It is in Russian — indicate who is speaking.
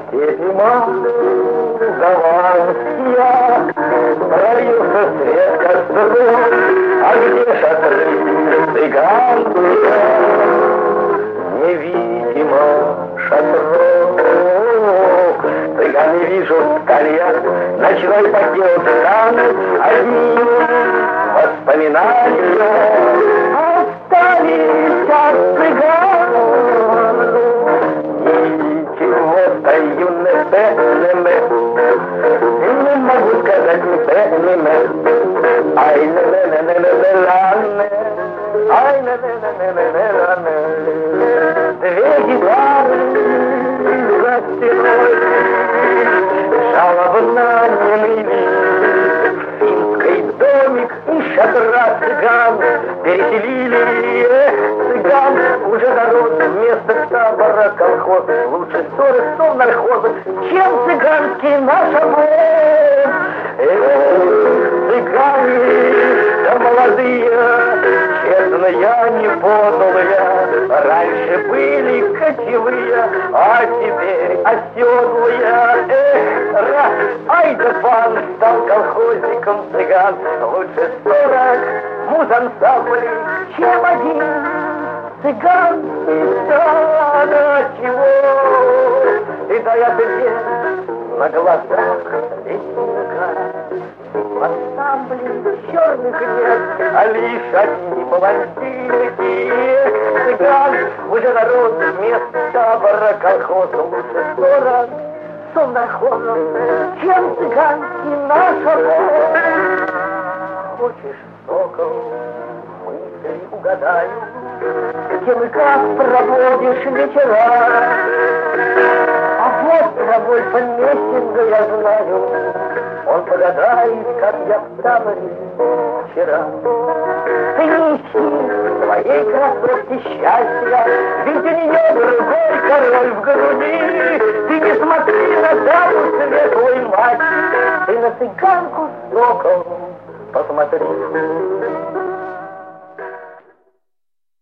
Speaker 1: Степи молдаванские, прольется свет костров, а где шатры цыганские? Невидимо шатров. Цыганы вижу скалья, ночной подъем станут одни воспоминания. Остались от цыган. Ничего-то юный Бенеме, не могу сказать ни Бенеме. Ай, не-не-не-не-не-не-не-не, ай, не-не-не-не-не-не-не. Две гитары за стеной жалобно не ныли. Финский домик и шатра цыган переселили. Цыган уже народ вместо табора колхоз. Лучше ссоры стол нархоза, чем цыганский наш обоз. Цыгане, да молодые, честные, не подлые, раньше были кочевые, а теперь оседлые. Ай да пан стал колхозником цыган. Лучше 40 муз-ансамблей, чем один цыган. Да чего? И да я тебе на глазах лесника. В ансамбле черных нет, а лишь одни блондинки. Цыган уже народ вместо табора колхоза. Лучше 40 совнархозов, чем цыганский наш обоз. Хочешь, сокол, мысли угадаю, кем и как проводишь вечера. А вот тобой поместенька я знаю, он погадает, как я в таборе вчера. Ты не ищи своей красотки счастья, ведь у нее другой король в груди. Ты не смотри на даму светлую мать, ты на цыганку сокол посмотри.